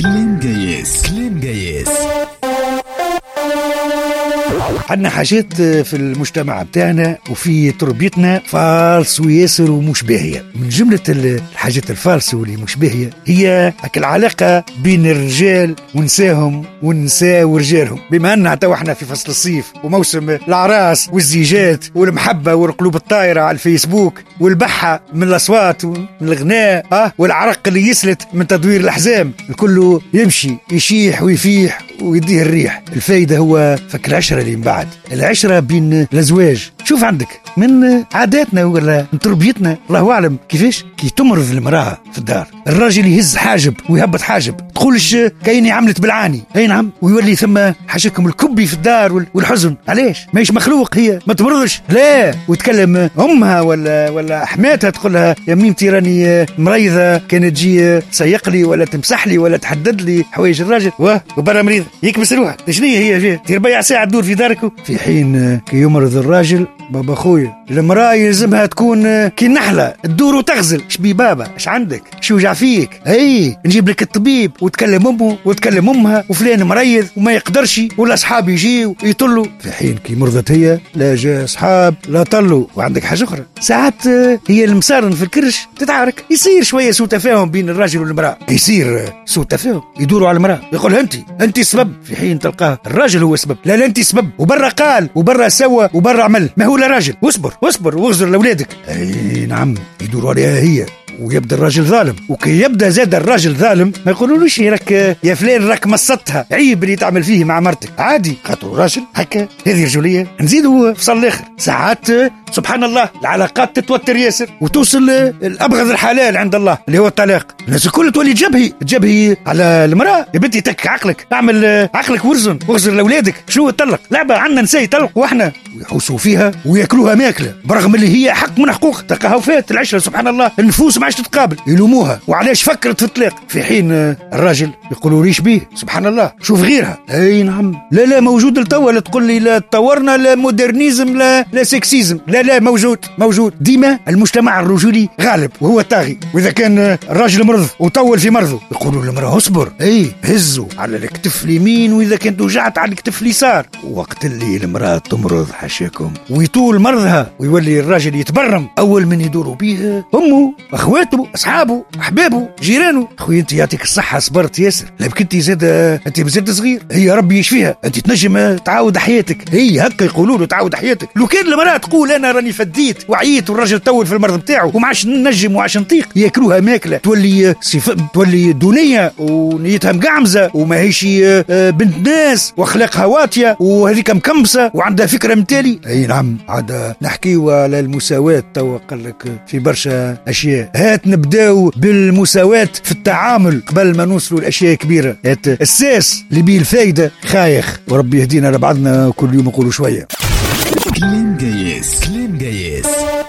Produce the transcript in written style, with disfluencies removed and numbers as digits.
كلام جايز كلام جايز. عندنا حاجات في المجتمع بتاعنا وفي تربيتنا فالس وياسر ومش باهية. من جملة الحاجات الفالس واللي مش باهية هي العلاقة بين الرجال ونساهم والنساء ورجالهم. بما أننا تو احنا في فصل الصيف وموسم الأعراس والزيجات والمحبة والقلوب الطايرة على الفيسبوك والبحة من الأصوات ومن الغناء والعرق اللي يسلت من تدوير الأحزام، الكل يمشي يشيح ويفيح ويديه الريح. الفايدة هو فك العشرة اللي من بعد العشرة بين الأزواج. شوف عندك من عاداتنا ولا من تربيتنا الله أعلم كيفاش كي تمرض المرأة في الدار الراجل يهز حاجب ويهبط حاجب، تقولش كايني عملت بالعاني. اي نعم، ويولي ثم حاشكم الكبي في الدار والحزن. علاش ماهيش مخلوق هي ما تمرضش؟ لا، وتكلم امها ولا حماتها تقولها يا ميمتي راني مريضه، كانت تجي تسيق لي ولا تمسح لي ولا تحدد لي حوايج الراجل وبرا مريض يكبس روحك. شنو هي ربيع ساعه تدور في دارك، في حين كي يمرض الراجل بابا خويا المراه يلزمها تكون كي النحله تدور وتغزل. شبي بابا اش عندك شو وجع فيك؟ اي نجيب لك الطبيب، وتكلم امه وتكلم امها وفلان مريض وما يقدرش ولا اصحاب يجيوا يطلوا. في حين كي مرضت هي لا جا اصحاب لا طلوا. وعندك حاجه اخرى، ساعات هي المصارن في الكرش تتعارك، يصير شويه سوء تفاهم بين الراجل والمراه، يصير سوء تفاهم يدوروا على المراه يقول انت السبب، في حين تلقاه الراجل هو السبب. لا انت السبب، وبرا قال وبرا سوى وبرا عمل، ما هو لا راجل. واصبر واغزر لاولادك. اي نعم، يدوروا عليها هي ويبدا الراجل ظالم. وكي يبدا زاد الراجل ظالم ما يقولولوش راك يا فلان راك مصتها، عيب اللي تعمل فيه مع مرتك، عادي خاطر راجل هكا. هذه رجوليه. نزيدوا فصل الاخر، ساعات سبحان الله العلاقات تتوتر ياسر وتوصل الابغض الحلال عند الله اللي هو الطلاق. الناس الكل تولي تجبهي على المراه. يا بنتي تك عقلك، اعمل عقلك ورزن واغزر لاولادك. شو تطلق؟ لعبه عندنا نساء يطلقوا واحنا ويحوسوا فيها وياكلوها ماكله برغم اللي هي حق من حقوق. تلقاها وفات العشره سبحان الله، النفوس ما عادش تتقابل، يلوموها وعلاش فكرت في الطلاق. في حين الراجل يقولوا ليش بيه سبحان الله شوف غيرها. اي نعم، لا موجود التوا. لا تقول لي لا تطورنا لا مودرنيزم لا سكسيزم، لا موجود ديما. المجتمع الرجولي غالب وهو الطاغي. واذا كان الراجل مرض وطول في مرضه يقولوا للمراه اصبر، هزوا على الكتف اليمين، واذا كانت وجعت على الكتف اليسار. وقت اللي المراه تمرض حاشاكم ويطول مرضها ويولي الراجل يتبرم، اول من يدوروا بيه امه اخواته اصحابه احبابه جيرانه. اخوي انت يعطيك الصحه صبرت ياسر، لا كنتي زاد انت مازلت صغير، هي ربي يشفيها، انت تنجم تعاود حياتك. هي هكا يقولوا له تعاود حياتك. لو كان المراه تقول انا راني فديت وعيت والراجل طول في المرض بتاعه وما عادش ننجم وعاش نطيق، ياكلوها ماكله، تولي دونيه ونيتها مقعمزه وما هيش بنت ناس واخلاقها واطيه وهذيك مكمبسه وعندها فكره متالي. اي نعم، عاد نحكيوا على المساواه. تو قال لك في برشا اشياء، هات نبداو بالمساواه في التعامل قبل ما نوصلوا الاشياء كبيره. هات الساس اللي بيه الفايده خايخ، وربي يهدينا لبعضنا كل يوم نقولوا شويه. كلام جايز كلام جايز.